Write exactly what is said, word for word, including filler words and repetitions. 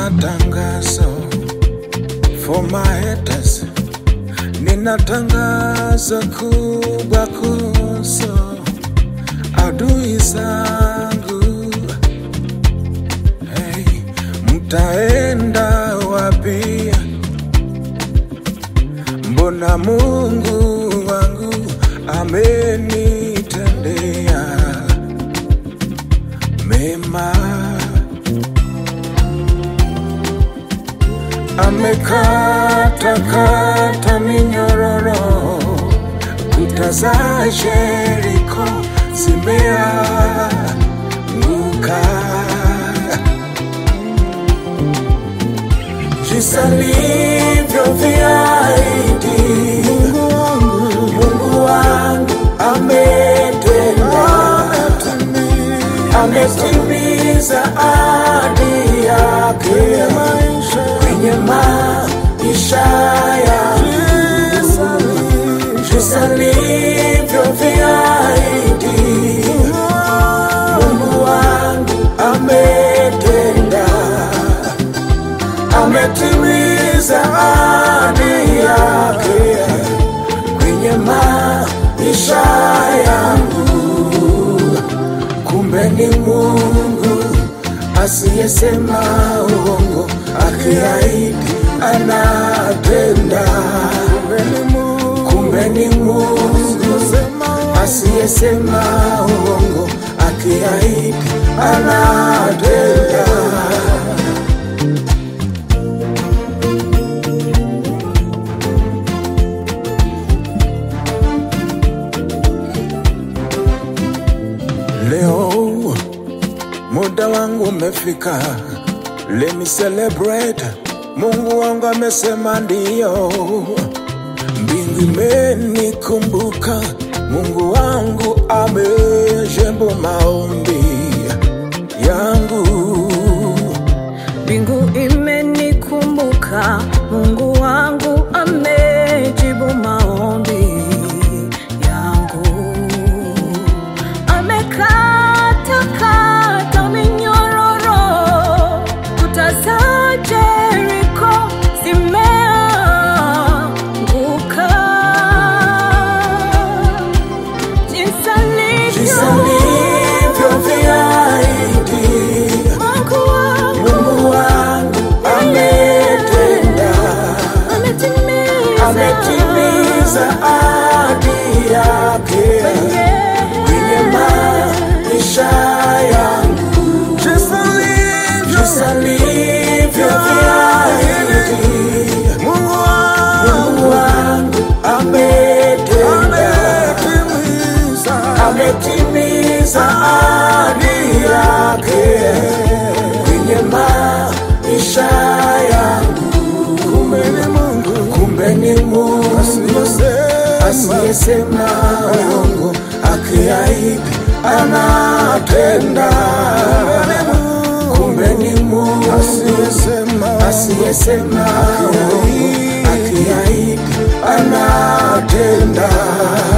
tangazo for my haters. Nina tangazo kubwa kuhusu adui zangu. Hey, mtaenda wapi? Mbona Mungu wangu amenitendea mema. Amekata kata minyororo, kuta za Jericho zimeanguka. Jinsi alivyoviahidi Mungu wangu ametenda, ametimiza ahadi yake kwenye maisha yangu. Jinsi alivyoviahidi Mungu wangu ametenda, ametimiza ahadi yake kwenye maisha yangu. Kumbe ni Mungu asiyesema uongo, akiahidi anatenda. Kumbe ni Mungu asiyesema uongo, akiahidi anatenda. Leo muda wangu umefika, let me celebrate. Mungu wangu amesema ndio, mbingu imenikumbuka. Mungu wangu amejibu maombi yangu. Mbingu imenikumbuka, Mungu wangu amejibu maombi yangu. Amekata kata minyororo, kuta za Jericho zimeanguka. Jinsi alivyoviahidi Mungu wangu ametenda, ametimiza ahadi yake kwenye maisha yangu. Jinsi alivyoviahidi Mungu wangu ametenda, ametimiza ahadi yake kwenye maisha yangu. Kumbe ni Mungu, kumbe ni Mungu asiyesema uongo, akiahidi anatenda. Kumbe ni Mungu asiyesema uongo, akiahidi anatenda.